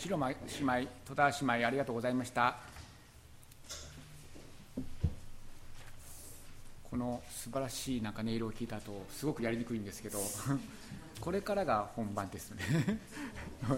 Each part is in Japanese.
白間姉妹、戸田姉妹、ありがとうございました。この素晴らしい音色を聞いた後、すごくやりにくいんですけどこれからが本番ですねはい、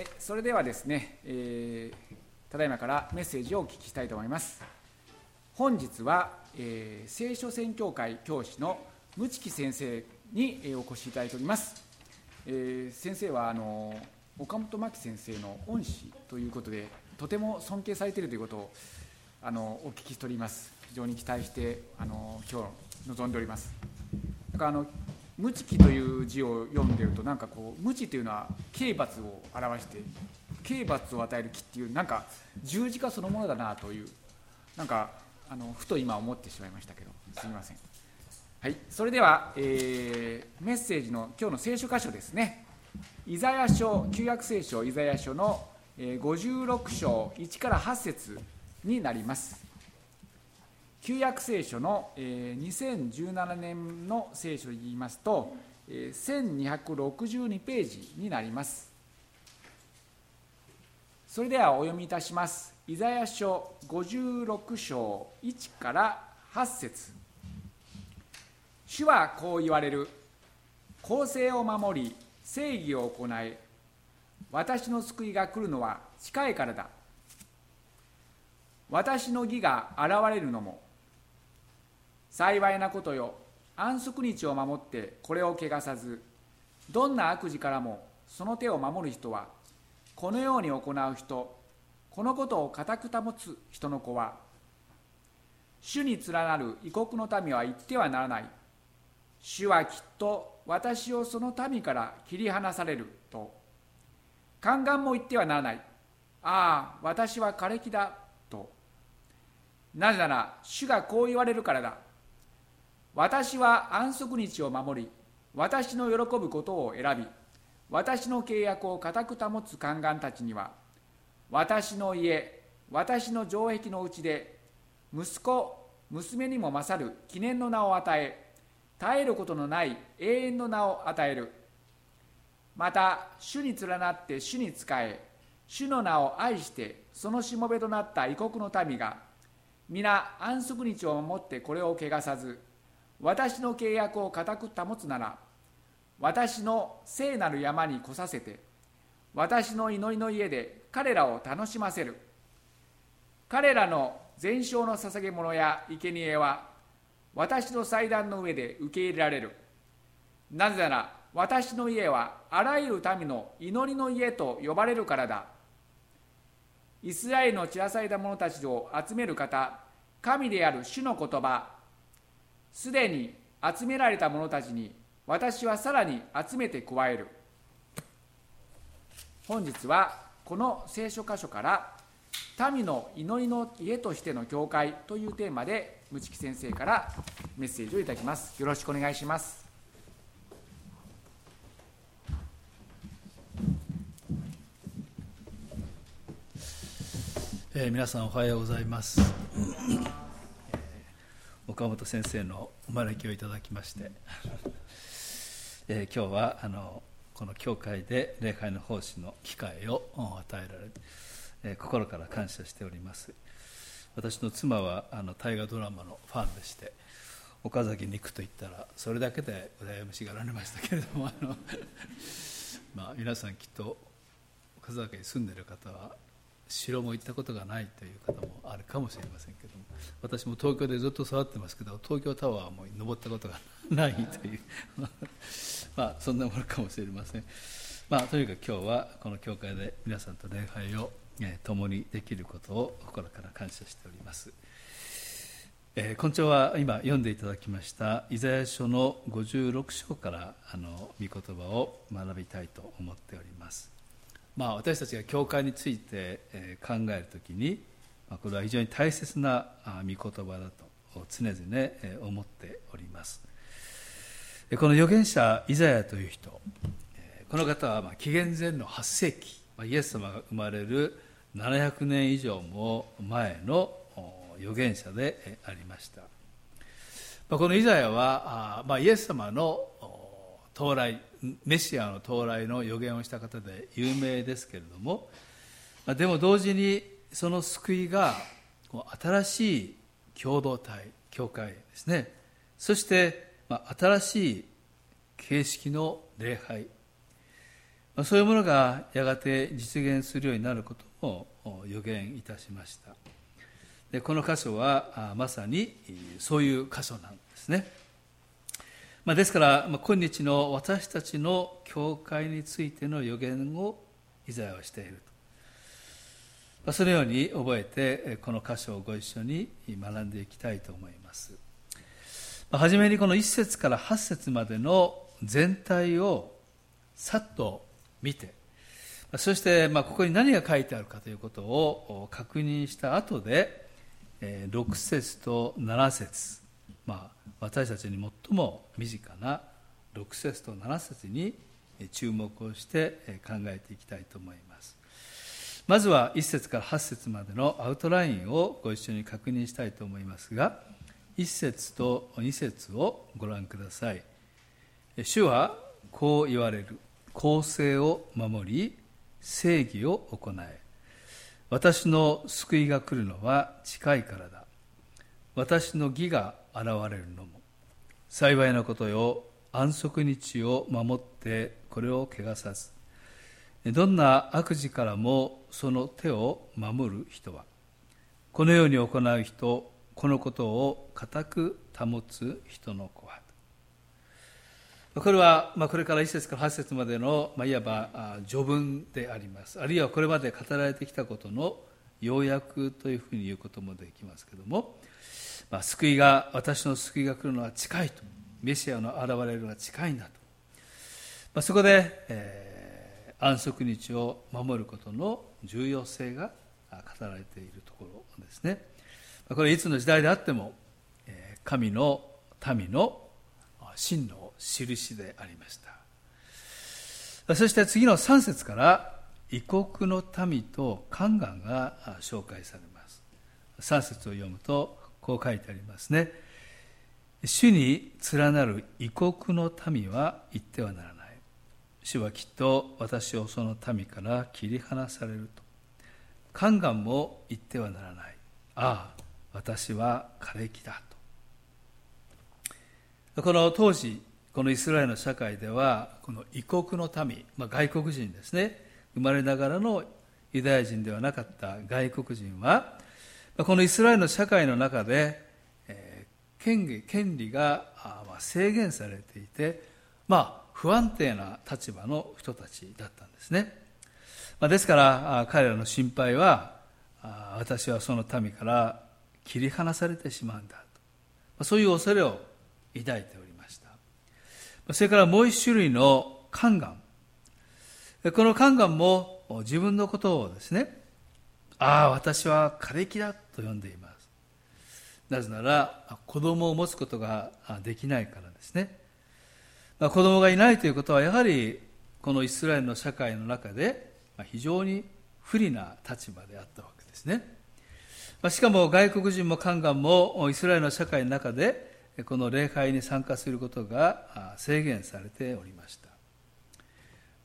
それではですね、ただいまからメッセージをお聞きしたいと思います。本日は、聖書宣教会教師の無知先生にお越しいただいております。先生は岡本真希先生の恩師ということで、とても尊敬されているということをお聞きしております。非常に期待して今日臨んでおります。だから無知という字を読んでいると、なんかこう無知というのは刑罰を表して、刑罰を与える木っていう、なんか十字架そのものだなという、なんかふと今思ってしまいましたけど、すみません。はい、それでは、メッセージの今日の聖書箇所ですね。イザヤ書、旧約聖書イザヤ書の56章1から8節になります。旧約聖書の2017年の聖書で言いますと1262ページになります。それではお読みいたします。イザヤ書56章1から8節。主はこう言われる。公正を守り正義を行い、私の救いが来るのは近いからだ。私の義が現れるのも幸いなことよ。安息日を守ってこれを汚さず、どんな悪事からもその手を守る人は、このように行う人、このことを固く保つ人の子は、主に連なる異国の民は言ってはならない。主はきっと私をその民から切り離されると。宦官も言ってはならない。ああ、私は枯れ木だと。なぜなら主がこう言われるからだ。私は安息日を守り、私の喜ぶことを選び、私の契約を固く保つ宦官たちには、私の家、私の城壁のうちで、息子、娘にも勝る記念の名を与え、絶えることのない永遠の名を与える。また、主に連なって主に仕え、主の名を愛してそのしもべとなった異国の民が、皆安息日を守ってこれを汚さず、私の契約を固く保つなら、私の聖なる山に来させて、私の祈りの家で彼らを楽しませる。彼らの全焼の捧げ物や生贄は、私の祭壇の上で受け入れられる。なぜなら、私の家はあらゆる民の祈りの家と呼ばれるからだ。イスラエルの散らされた者たちを集める方、神である主の言葉、すでに集められた者たちに私はさらに集めて加える。本日はこの聖書箇所から民の祈りの家としての教会というテーマで無知先生からメッセージをいただきます。よろしくお願いします。 皆さんおはようございます岡本先生のお招きをいただきまして、今日はこの教会で礼拝の奉仕の機会を与えられ、心から感謝しております。私の妻は大河ドラマのファンでして、岡崎に行くと言ったらそれだけで羨ましがられましたけれども皆さんきっと岡崎に住んでいる方は城も行ったことがないという方もあるかもしれませんけども、私も東京でずっと育ってますけど、東京タワーも登ったことがないというそんなものかもしれません。とにかく今日はこの教会で皆さんと礼拝を共にできることを心から感謝しております。今朝は今読んでいただきましたイザヤ書の56章から御言葉を学びたいと思っております。私たちが教会について考えるときに、これは非常に大切な御言葉だと常々思っております。この預言者イザヤという人、この方は紀元前の8世紀、イエス様が生まれる700年以上も前の預言者でありました。このイザヤはイエス様の到来、メシアの到来の予言をした方で有名ですけれども、でも同時にその救いが新しい共同体、教会ですね、そして新しい形式の礼拝、そういうものがやがて実現するようになることも予言いたしました。でこの箇所はまさにそういう箇所なんですね。ですから今日の私たちの教会についての予言をイザヤはしていると、そのように覚えてこの箇所をご一緒に学んでいきたいと思います。はじめにこの1節から8節までの全体をさっと見て、そしてここに何が書いてあるかということを確認した後で6節と7節、私たちに最も身近な6節と7節に注目をして考えていきたいと思います。まずは1節から8節までのアウトラインをご一緒に確認したいと思いますが、1節と2節をご覧ください。主はこう言われる。公正を守り、正義を行え。私の救いが来るのは近いからだ。私の義が現れるのも。幸いなことよ、安息日を守ってこれを汚さず。どんな悪事からもその手を守る人は、このように行う人、このことを固く保つ人の子は。これはこれから1節から8節までのいわば序文であります。あるいはこれまで語られてきたことの要約というふうに言うこともできますけれども、私の救いが来るのは近いと、メシアの現れるのは近いんだと、そこで、安息日を守ることの重要性が語られているところですね。これいつの時代であっても神の民の真の印でありました。そして次の3節から異国の民と宦官が紹介されます。3節を読むとこう書いてありますね。主に連なる異国の民は言ってはならない。主はきっと私をその民から切り離されると。宦官も言ってはならない。ああ、私は枯れ木だと。この当時、このイスラエルの社会では、この異国の民、外国人ですね、生まれながらのユダヤ人ではなかった外国人は、このイスラエルの社会の中で、権利が制限されていて、不安定な立場の人たちだったんですね。ですから彼らの心配は、私はその民から切り離されてしまうんだと、そういう恐れを抱いておりました。それからもう一種類の宦官、この宦官も自分のことをですね、私は枯れ木だと呼んでいます。なぜなら子供を持つことができないからですね。子供がいないということはやはりこのイスラエルの社会の中で非常に不利な立場であったわけですね。しかも外国人も宦官もイスラエルの社会の中でこの礼拝に参加することが制限されておりました。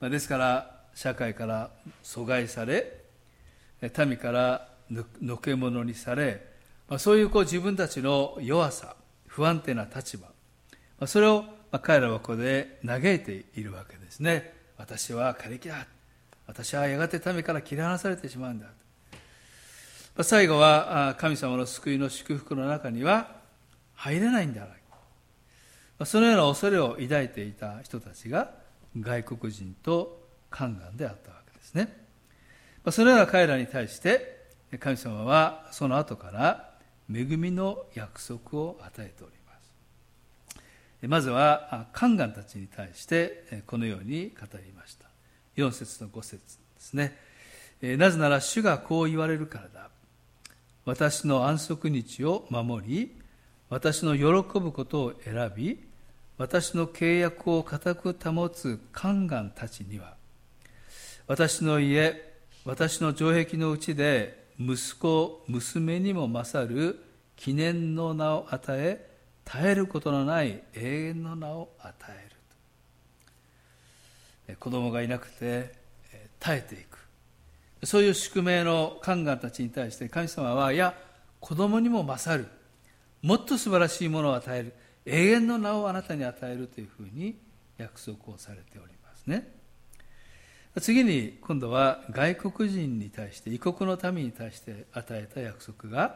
ですから社会から阻害され、民からのけ者にされ、そういう自分たちの弱さ、不安定な立場、それを彼らはここで嘆いているわけですね。私は枯れ木だ。私はやがて民から切り離されてしまうんだ。最後は神様の救いの祝福の中には入れないんではないか。そのような恐れを抱いていた人たちが外国人と宦官であったわけですね。そのような彼らに対して神様はその後から恵みの約束を与えております。まずは宦官たちに対してこのように語りました。4節と5節ですね。なぜなら主がこう言われるからだ。私の安息日を守り、私の喜ぶことを選び、私の契約を固く保つ宦官たちには、私の家、私の城壁のうちで息子、娘にも勝る記念の名を与え、絶えることのない永遠の名を与える。 子供がいなくて耐えていく、そういう宿命の宦官たちに対して神様は、いや、子供にも勝るもっと素晴らしいものを与える、永遠の名をあなたに与えるというふうに約束をされておりますね。次に今度は外国人に対して、異国の民に対して与えた約束が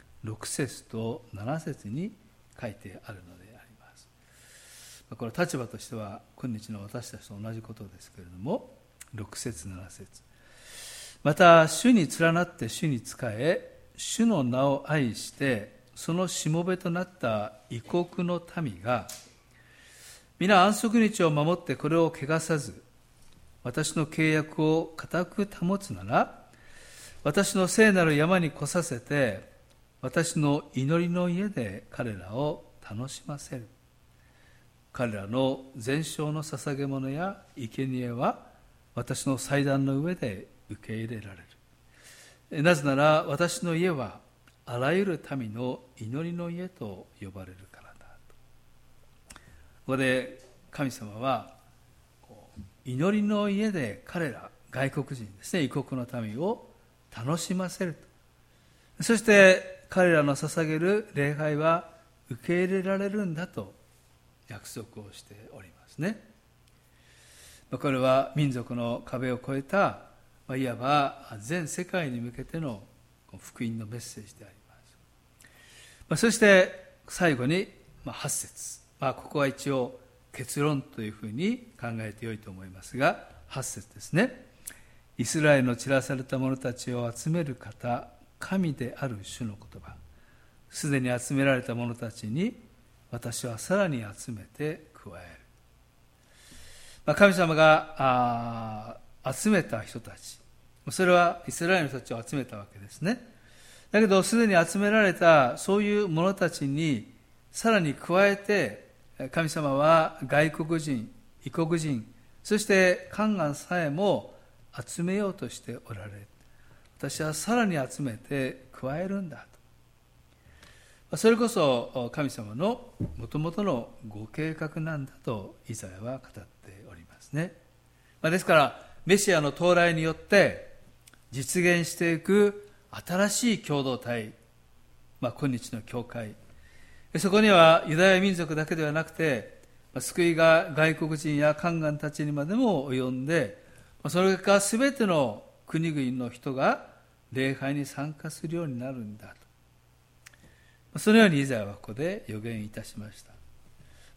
6節と7節に書いてあるのであります。これは立場としては今日の私たちと同じことですけれども、6節7節、また主に連なって主に仕え、主の名を愛してそのしもべとなった異国の民が皆安息日を守ってこれを汚さず、私の契約を固く保つなら、私の聖なる山に来させて、私の祈りの家で彼らを楽しませる。彼らの全焼の捧げ物や生贄は私の祭壇の上で受け入れられる。なぜなら私の家はあらゆる民の祈りの家と呼ばれるからだと。ここで神様は祈りの家で彼ら、外国人ですね、異国の民を楽しませると。そして彼らの捧げる礼拝は受け入れられるんだと約束をしておりますね。これは民族の壁を越えた、いわば全世界に向けての福音のメッセージであります。そして最後に8節、ここは一応結論というふうに考えてよいと思いますが、8節ですね。イスラエルの散らされた者たちを集める方、神である主の言葉、すでに集められた者たちに私はさらに集めて加える。神様が集めた人たち、それはイスラエルの人たちを集めたわけですね。だけどすでに集められたそういう者たちにさらに加えて、神様は外国人、異国人、そして宦官さえも集めようとしておられる。私はさらに集めて加えるんだと。それこそ神様のもともとのご計画なんだとイザヤは語っておりますね。ですからメシアの到来によって実現していく新しい共同体、今日の教会、そこにはユダヤ民族だけではなくて、救いが外国人や宦官たちにまでも及んで、それが全ての国々の人が礼拝に参加するようになるんだと。そのようにイザヤはここで予言いたしました。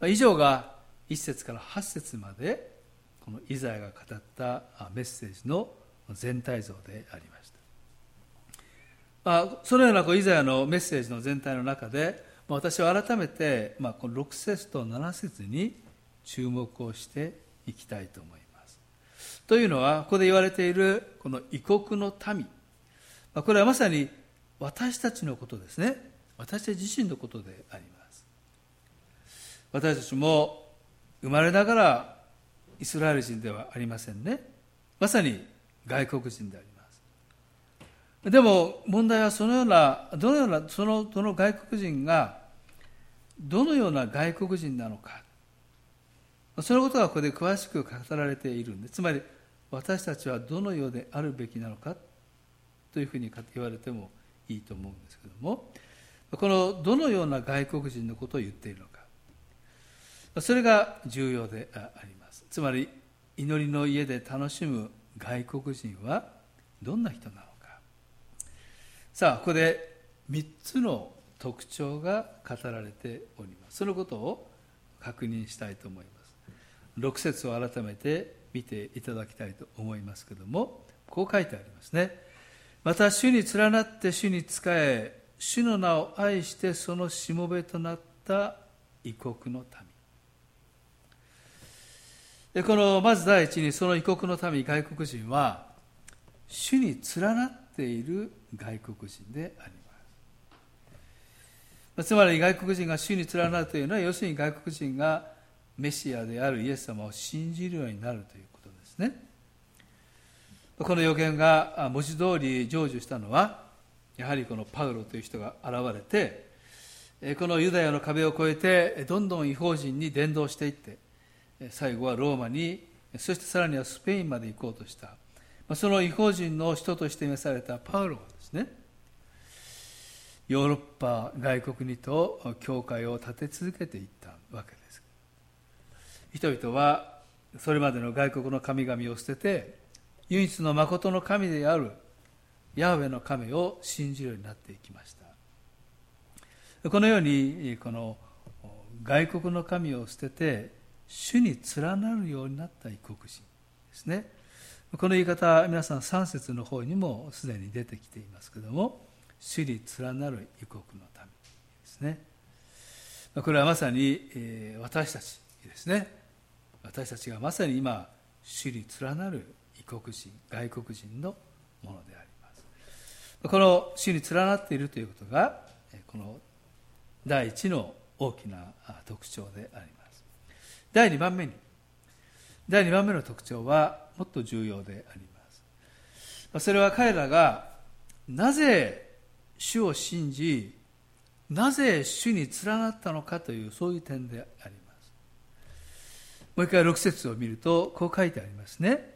以上が1節から8節までこのイザヤが語ったメッセージの全体像でありました。そのようなイザヤのメッセージの全体の中で、私は改めてこの6節と7節に注目をしていきたいと思います。というのは、ここで言われているこの異国の民、これはまさに私たちのことですね。私たち自身のことであります。私たちも生まれながらイスラエル人ではありませんね。まさに外国人であります。でも問題はどの外国人がどのような外国人なのか、そのことがここで詳しく語られているんです。つまり私たちはどのようであるべきなのかというふうに言われてもいいと思うんですけども、このどのような外国人のことを言っているのか、それが重要であります。つまり祈りの家で楽しむ外国人はどんな人なのか。さあ、ここで3つの特徴が語られております。そのことを確認したいと思います。6節を改めて見ていただきたいと思いますけれども、こう書いてありますね。また主に連なって主に仕え、主の名を愛してそのしもべとなった異国の民。このまず第一に、その異国の民、外国人は主に連なっている外国人であります。つまり外国人が主に連なるというのは、要するに外国人がメシアであるイエス様を信じるようになるということですね。この予言が文字通り成就したのは、やはりこのパウロという人が現れて、このユダヤの壁を越えてどんどん異邦人に伝道していって、最後はローマにそしてさらにはスペインまで行こうとした、その異邦人の人として召されたパウロがですね、ヨーロッパ外国にと教会を建て続けていったわけです。人々はそれまでの外国の神々を捨てて、唯一の誠の神であるヤハウェの神を信じるようになっていきました。このようにこの外国の神を捨てて主に連なるようになった異国人ですね。この言い方、皆さん3節の方にもすでに出てきていますけれども、主に連なる異国の民ですね。これはまさに私たちですね。私たちがまさに今主に連なる異国人、外国人のものであります。この主に連なっているということがこの第一の大きな特徴であります。第2番目の特徴はもっと重要であります。それは彼らがなぜ主を信じ、なぜ主に連なったのかという、そういう点であります。もう一回6節を見るとこう書いてありますね。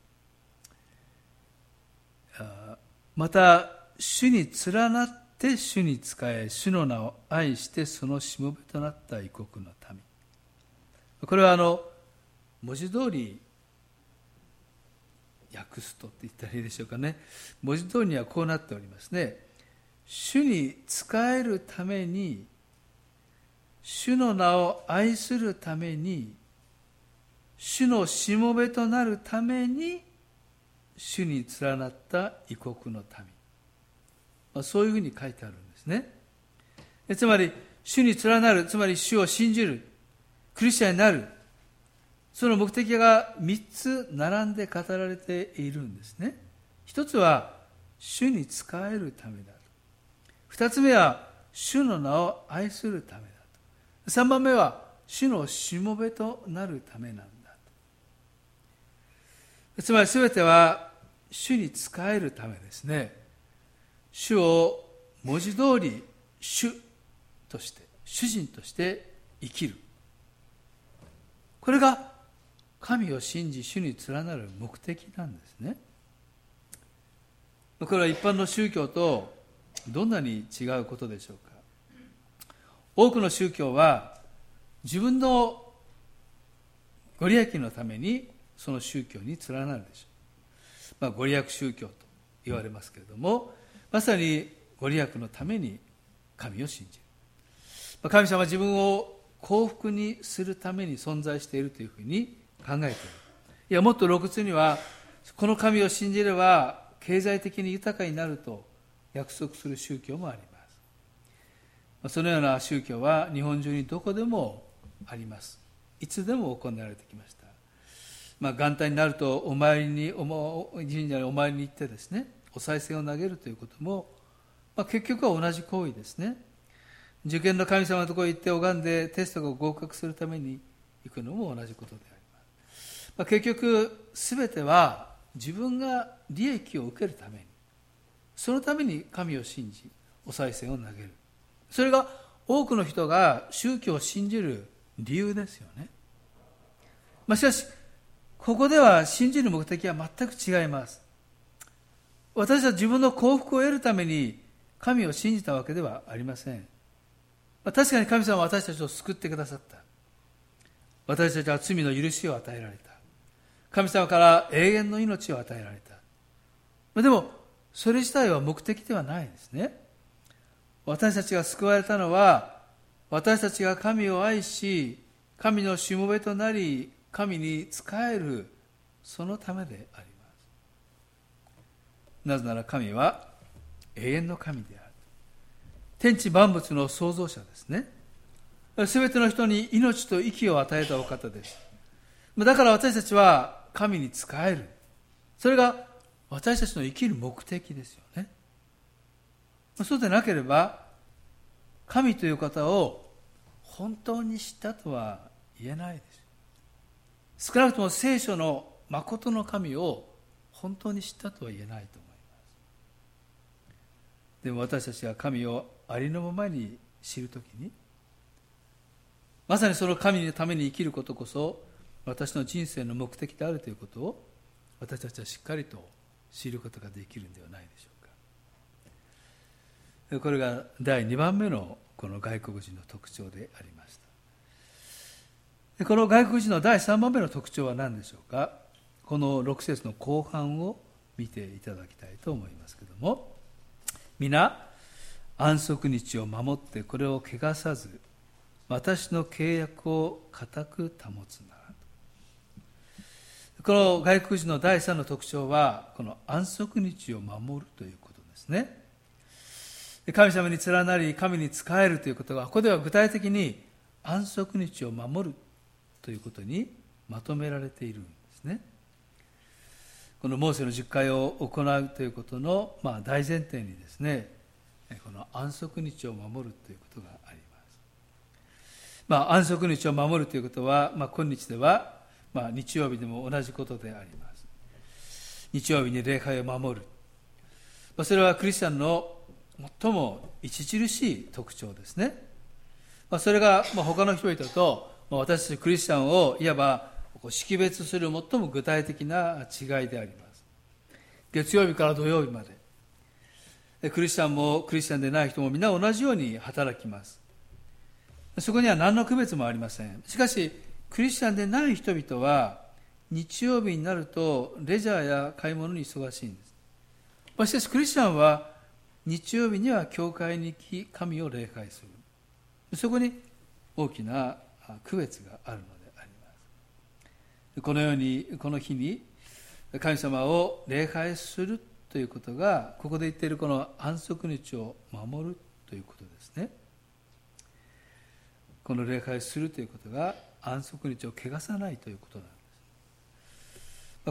また主に連なって主に仕え、主の名を愛してそのしもべとなった異国の民。これは文字通り訳すとって言ったらいいでしょうかね。文字通りにはこうなっておりますね。主に仕えるために、主の名を愛するために、主のしもべとなるために主に連なった異国の民、そういうふうに書いてあるんですね。つまり主に連なる、つまり主を信じる、クリスチャンになる、その目的が3つ並んで語られているんですね。一つは主に仕えるためだと。二つ目は主の名を愛するためだと。三番目は主のしもべとなるためなんだと。つまり全ては主に仕えるためですね。主を文字通り主として、主人として生きる。これが神を信じ主に連なる目的なんですね。これは一般の宗教とどんなに違うことでしょうか。多くの宗教は自分のご利益のためにその宗教に連なるでしょう。ご利益宗教と言われますけれども、まさにご利益のために神を信じる。神様は自分を幸福にするために存在しているというふうに考えている。いや、もっと露骨には、この神を信じれば経済的に豊かになると約束する宗教もあります。そのような宗教は日本中にどこでもあります。いつでも行われてきました。元旦になると神社にお参りに行ってですね、お賽銭を投げるということも、結局は同じ行為ですね。受験の神様のところに行って拝んでテストが合格するために行くのも同じことであります。結局全ては自分が利益を受けるために、そのために神を信じお賽銭を投げる。それが多くの人が宗教を信じる理由ですよね。しかしここでは信じる目的は全く違います。私は自分の幸福を得るために神を信じたわけではありません。確かに神様は私たちを救ってくださった。私たちは罪の許しを与えられた。神様から永遠の命を与えられた。でもそれ自体は目的ではないですね。私たちが救われたのは、私たちが神を愛し、神のしもべとなり、神に仕える、そのためであります。なぜなら神は永遠の神である。天地万物の創造者ですね。すべての人に命と息を与えたお方です。だから私たちは神に仕える。それが私たちの生きる目的ですよね。そうでなければ、神という方を本当に知ったとは言えないです。少なくとも聖書の誠の神を本当に知ったとは言えないと思います。でも私たちが神をありのままに知るときに、まさにその神のために生きることこそ、 私の人生の目的であるということを私たちはしっかりと知ることができるんではないでしょうか。これが第2番目のこの外国人の特徴でありました。この外国人の第3番目の特徴は何でしょうか。この6節の後半を見ていただきたいと思いますけれども、皆安息日を守ってこれを汚さず、私の契約を固く保つなら。この外国人の第3の特徴は、この安息日を守るということですね。神様に連なり、神に仕えるということが、ここでは具体的に安息日を守るということにまとめられているんですね。このモーセの十戒を行うということの大前提にですね、この安息日を守るということがあります。安息日を守るということは、今日では、日曜日でも同じことであります。日曜日に礼拝を守る。それはクリスチャンの最も著しい特徴ですね。それが他の人々と私たちクリスチャンをいわば識別する最も具体的な違いであります。月曜日から土曜日まで、クリスチャンもクリスチャンでない人も皆同じように働きます。そこには何の区別もありません。しかしクリスチャンでない人々は日曜日になるとレジャーや買い物に忙しいんです。しかしクリスチャンは日曜日には教会に行き神を礼拝する。そこに大きな区別があるのであります。このようにこの日に神様を礼拝するということが、ここで言っているこの安息日を守るということですね。この礼拝するということが安息日を汚さないということなんです。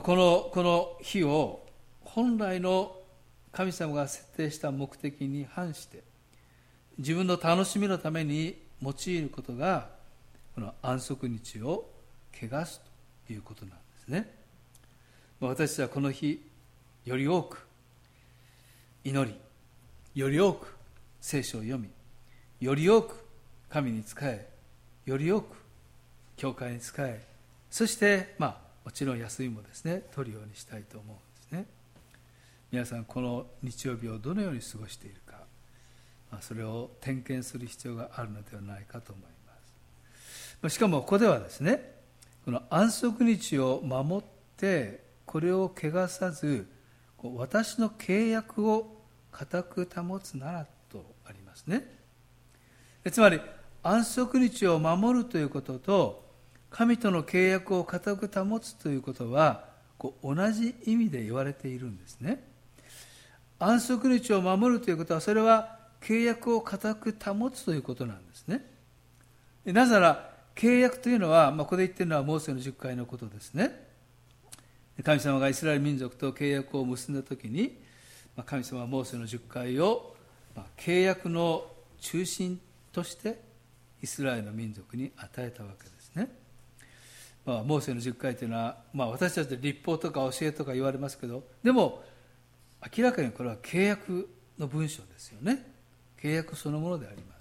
この日を本来の神様が設定した目的に反して自分の楽しみのために用いることが、この安息日を汚すということなんですね。私たちはこの日より多く祈り、より多く聖書を読み、より多く神に仕え、より多く教会に仕え、そしてもちろん休みもですね取るようにしたいと思うんですね。皆さんこの日曜日をどのように過ごしているか、それを点検する必要があるのではないかと思います。しかもここではですね、この安息日を守ってこれを汚さず、私の契約を固く保つならとありますね。つまり安息日を守るということと神との契約を固く保つということは同じ意味で言われているんですね。安息日を守るということは、それは契約を固く保つということなんですね。なぜなら契約というのは、ここで言っているのはモーセの十戒のことですね。神様がイスラエル民族と契約を結んだときに、神様はモーセの十戒を契約の中心としてイスラエルの民族に与えたわけですね。モーセの十戒というのは、私たちで律法とか教えとか言われますけど、でも明らかにこれは契約の文書ですよね。契約そのものであります。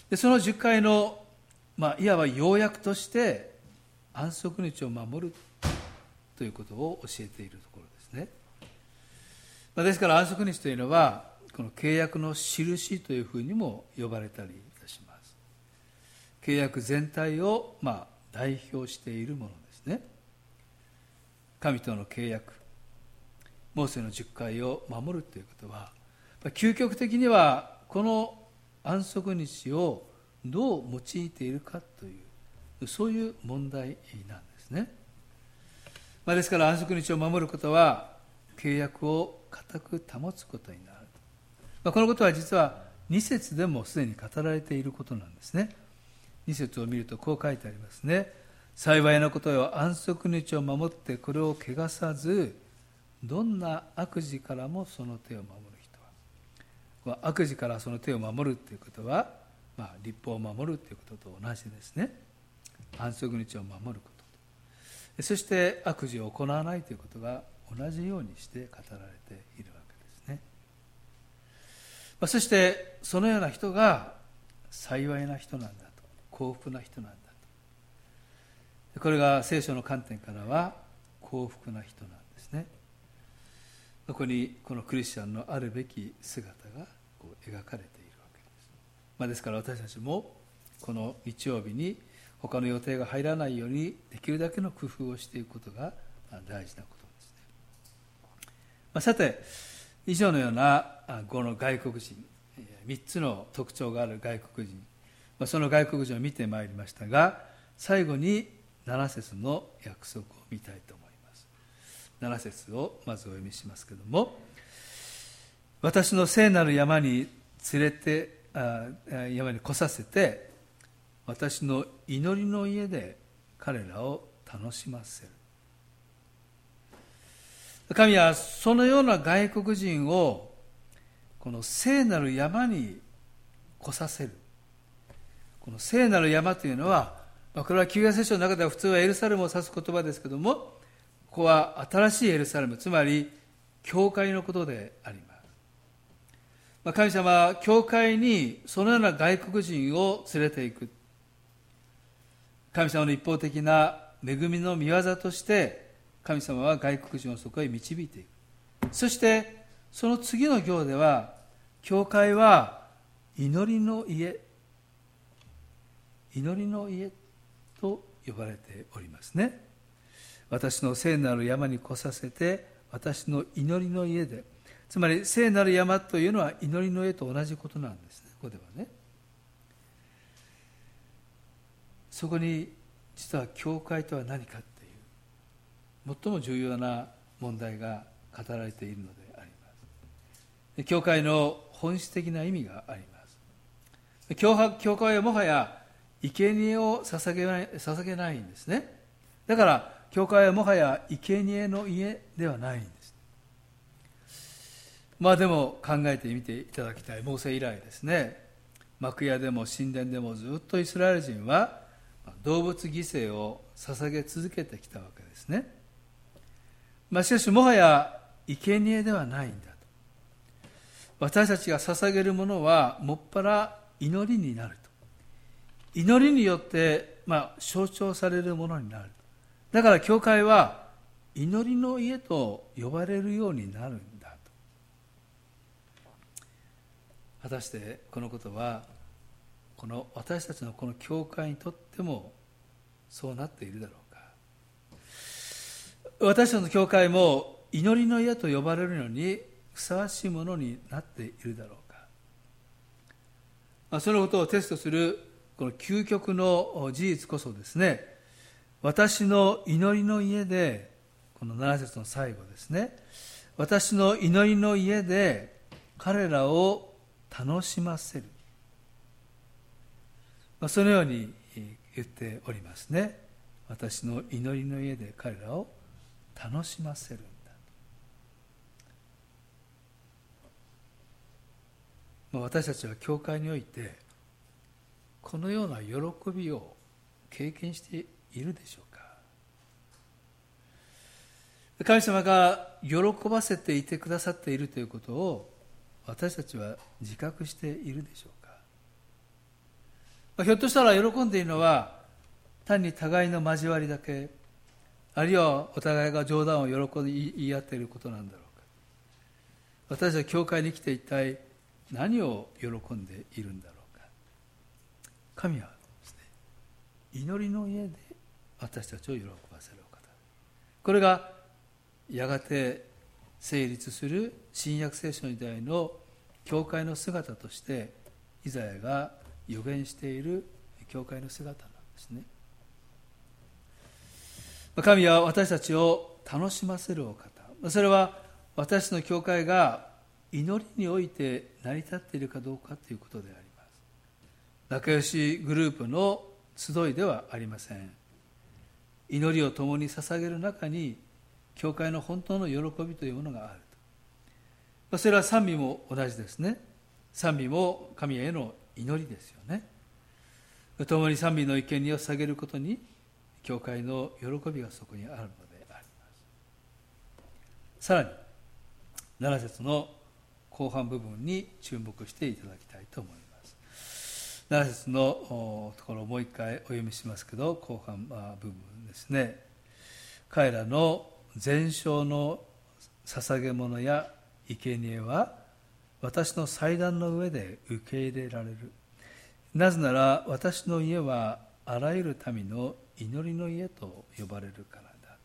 でその十戒の、いわば要約として安息日を守るということを教えているところですね。ですから安息日というのはこの契約の印というふうにも呼ばれたりいたします。契約全体を代表しているものですね。神との契約、モーセの十戒を守るということは、究極的にはこの安息日をどう用いているかという、そういう問題なんですね。ですから安息日を守ることは契約を固く保つことになる。このことは実は2節でもすでに語られていることなんですね。2節を見るとこう書いてありますね。幸いなことよ、安息日を守ってこれを汚さず、どんな悪事からもその手を守る人は。悪事からその手を守るということは、律法を守るということと同じですね。安息日を守ることと、そして悪事を行わないということが同じようにして語られているわけですね。そしてそのような人が幸いな人なんだと、幸福な人なんだこれが聖書の観点からは幸福な人なんですね。そこにこのクリスチャンのあるべき姿がこう描かれているわけです。ですから私たちもこの日曜日に他の予定が入らないようにできるだけの工夫をしていくことが大事なことですね。さて、以上のようなこの外国人、3つの特徴がある外国人、その外国人を見てまいりましたが、最後に7節の約束を見たいと思います。7節をまずお読みしますけれども、私の聖なる山に連れて山に来させて、私の祈りの家で彼らを楽しませる。神はそのような外国人をこの聖なる山に来させる。この聖なる山というのは、これは旧約聖書の中では普通はエルサレムを指す言葉ですけども、ここは新しいエルサレム、つまり教会のことであります。神様は教会にそのような外国人を連れて行く。神様の一方的な恵みの御業として神様は外国人をそこへ導いていく。そしてその次の行では、教会は祈りの家と呼ばれておりますね。私の聖なる山に来させて、私の祈りの家で、つまり聖なる山というのは祈りの家と同じことなんですね。ここではね、そこに実は教会とは何かっていう最も重要な問題が語られているのであります。教会の本質的な意味があります。教会はもはや生贄を捧げないんですね。だから教会はもはや生贄の家ではないんです。でも考えてみていただきたい。モーセ以来ですね、幕屋でも神殿でもずっとイスラエル人は動物犠牲を捧げ続けてきたわけですね。しかしもはや生贄ではないんだと。私たちが捧げるものはもっぱら祈りになると。祈りによって象徴されるものになる。だから教会は祈りの家と呼ばれるようになるんだと。果たしてこのことはこの私たちのこの教会にとってもそうなっているだろうか。私たちの教会も祈りの家と呼ばれるのにふさわしいものになっているだろうか。そのことをテストするこの究極の事実こそですね、私の祈りの家で、この7節の最後ですね、私の祈りの家で彼らを楽しませる。そのように言っておりますね。私の祈りの家で彼らを楽しませるんだ。私たちは教会においてこのような喜びを経験しているでしょうか。神様が喜ばせていてくださっているということを私たちは自覚しているでしょうか。ひょっとしたら喜んでいるのは単に互いの交わりだけ、あるいはお互いが冗談を喜んで言い合っていることなんだろうか。私たちは教会に来て一体何を喜んでいるんだろうか。神はですね、祈りの家で私たちを喜ばせるお方。これがやがて成立する新約聖書時代の教会の姿としてイザヤが予言している教会の姿なんですね。神は私たちを楽しませるお方。それは私の教会が祈りにおいて成り立っているかどうかということであります。仲良しグループの集いではありません。祈りを共に捧げる中に教会の本当の喜びというものがあると。それは賛美も同じですね。賛美も神への祈りですよね。共に賛美の生贄を捧げることに教会の喜びがそこにあるのであります。さらに7節の後半部分に注目していただきたいと思います。7節のところをもう一回お読みしますけど、後半部分でですね、彼らの全焼の捧げ物や生贄は私の祭壇の上で受け入れられる。なぜなら私の家はあらゆる民の祈りの家と呼ばれるからだ。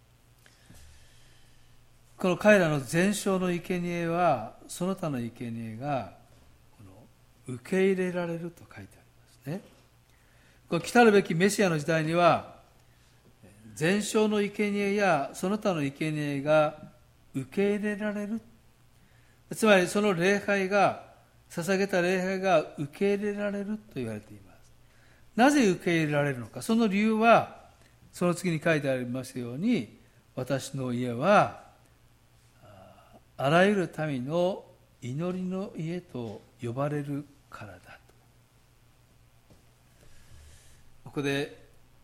この彼らの全焼の生贄は、その他の生贄が受け入れられると書いてありますね。この来たるべきメシアの時代には、全焼の生贄やその他の生贄が受け入れられる。つまりその礼拝が、捧げた礼拝が受け入れられると言われています。なぜ受け入れられるのか。その理由は、その次に書いてありますように、私の家はあらゆる民の祈りの家と呼ばれるからだと。ここで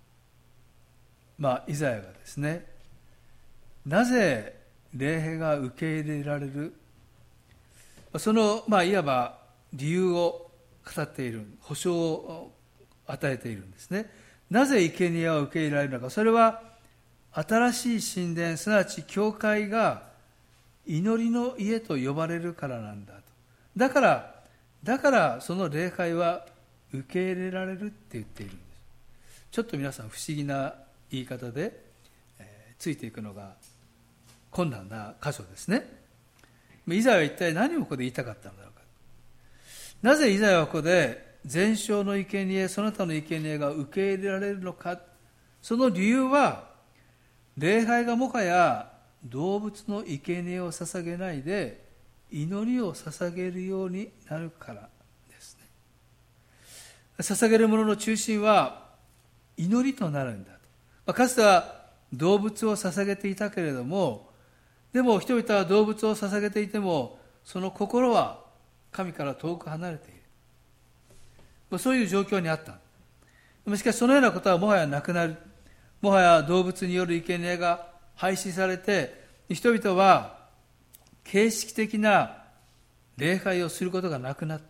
イザヤがですね、なぜ礼拝が受け入れられる、そのいわば理由を語っている、保証を与えているんですね。なぜ生贄を受け入れられるのか。それは新しい神殿、すなわち教会が祈りの家と呼ばれるからなんだと。だからその礼拝は受け入れられるって言っているんです。ちょっと皆さん不思議な言い方で、ついていくのが困難な箇所ですね。イザヤは一体何をここで言いたかったのだろうか。なぜイザヤはここで全焼の生贄、その他の生贄が受け入れられるのか。その理由は、礼拝がもはや動物の生贄を捧げないで祈りを捧げるようになるからですね。捧げるものの中心は祈りとなるんだと。かつては動物を捧げていたけれども、でも人々は動物を捧げていても、その心は神から遠く離れている。そういう状況にあった。しかしそのようなことはもはやなくなる。もはや動物による生贄が廃止されて、人々は形式的な礼拝をすることがなくなって、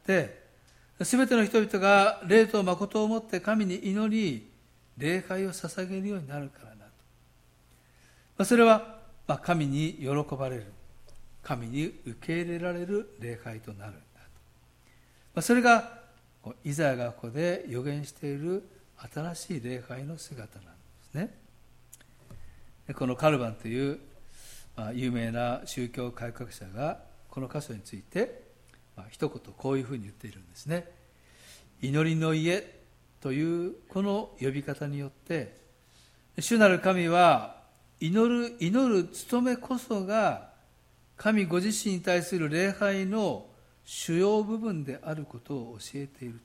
すべての人々が霊と誠をもって神に祈り、礼拝を捧げるようになるからだと。それは神に喜ばれる、神に受け入れられる礼拝となるんだと。それがイザヤがここで予言している新しい礼拝の姿なんですね。このカルバンという有名な宗教改革者がこの箇所について一言こういうふうに言っているんですね。祈りの家というこの呼び方によって、主なる神は祈る務めこそが神ご自身に対する礼拝の主要部分であることを教えている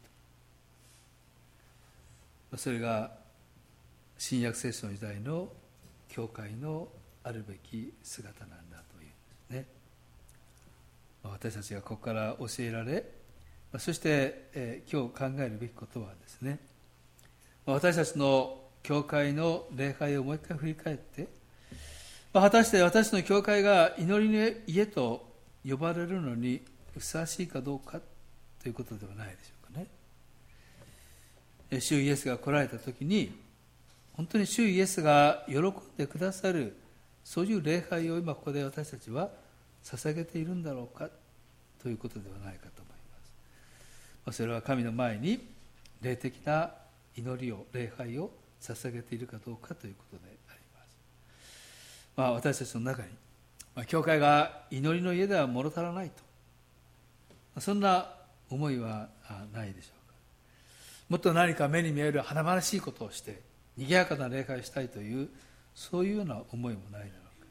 と。それが新約聖書の時代の教会のあるべき姿なんだというんですね。私たちがここから教えられ、そして、今日考えるべきことはですね、私たちの教会の礼拝をもう一回振り返って、果たして私の教会が祈りの家と呼ばれるのにふさわしいかどうかということではないでしょうかね。主イエスが来られた時に、本当に主イエスが喜んでくださる、そういう礼拝を今ここで私たちは捧げているんだろうかということではないかと思います。それは神の前に霊的な祈りを、礼拝を捧げているかどうかということであります。私たちの中に、教会が祈りの家では物足らないと、そんな思いはないでしょうか。もっと何か目に見える華々しいことをして賑やかな礼拝をしたいという、そういうような思いもないだろ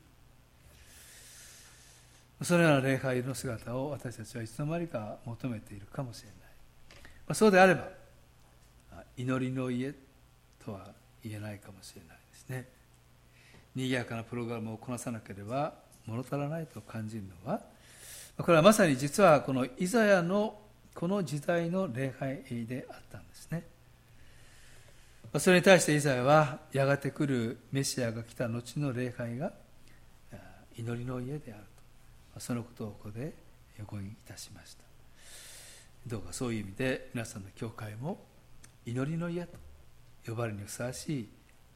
うか。そのような礼拝の姿を私たちはいつの間にか求めているかもしれない。そうであれば祈りの家とは言えないかもしれないですね。賑やかなプログラムをこなさなければ物足らないと感じるのは、これはまさに実はこのイザヤのこの時代の礼拝であったんですね。それに対してイザヤは、やがて来るメシアが来た後の礼拝が祈りの家であると、そのことをここで予言いたしました。どうかそういう意味で皆さんの教会も祈りの家と呼ばれるにふさわしい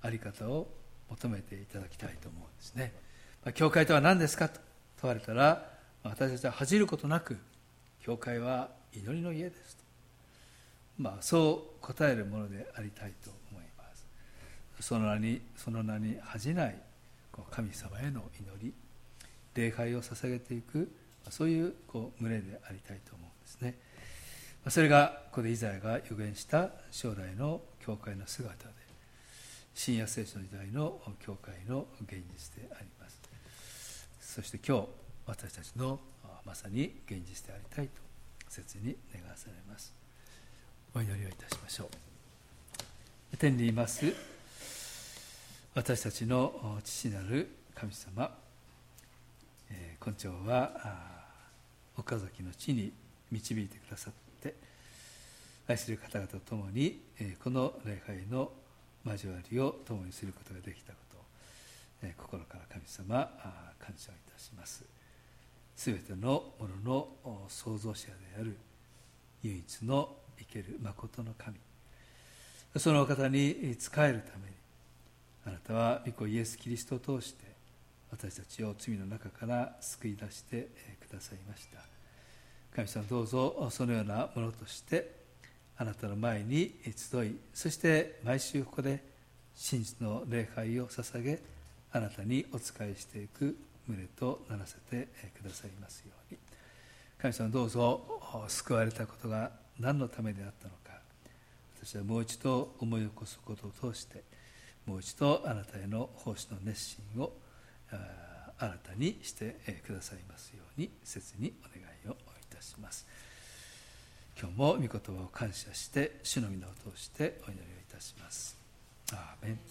在り方を求めていただきたいと思うんですね。教会とは何ですかと問われたら、私たちは恥じることなく、教会は祈りの家ですと、そう答えるものでありたいと思います。その名に恥じない神様への祈り、礼拝を捧げていく、そういう群れでありたいと思うんですね。それがここでイザヤが預言した将来の教会の姿で、新約聖書の時代の教会の現実であります。そして今日私たちのまさに現実でありたいと切に願わされます。お祈りをいたしましょう。天にいます私たちの父なる神様、今朝は岡崎の地に導いてくださって、愛する方々と共にこの礼拝の交わりを共にすることができたことを心から神様感謝をいたします。すべてのものの創造者である唯一の生ける誠の神、そのお方に仕えるために、あなたは御子イエス・キリストを通して私たちを罪の中から救い出してくださいました。神様、どうぞそのようなものとしてあなたの前に集い、そして毎週ここで真実の礼拝を捧げ、あなたにお仕えしていく群れとならせてくださいますように。神様、どうぞ救われたことが何のためであったのか、私はもう一度思い起こすことを通して、もう一度あなたへの奉仕の熱心を新たにしてくださいますように切にお願いをいたします。今日も御言葉を感謝して主の皆を通してお祈りをいたします。アーメン。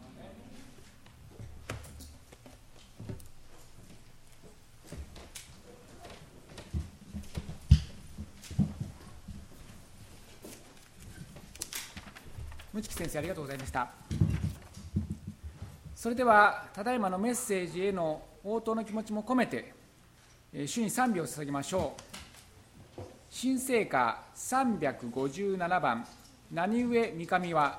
無知先生、ありがとうございました。それではただいまのメッセージへの応答の気持ちも込めて主に賛美を捧げましょう。新聖歌357番、何故御神は。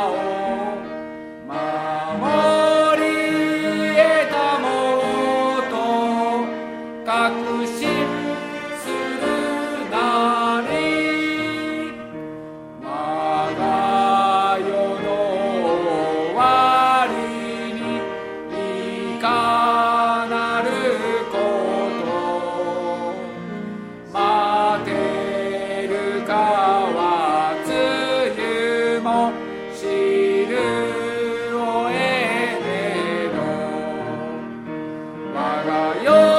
守り得たもとがよ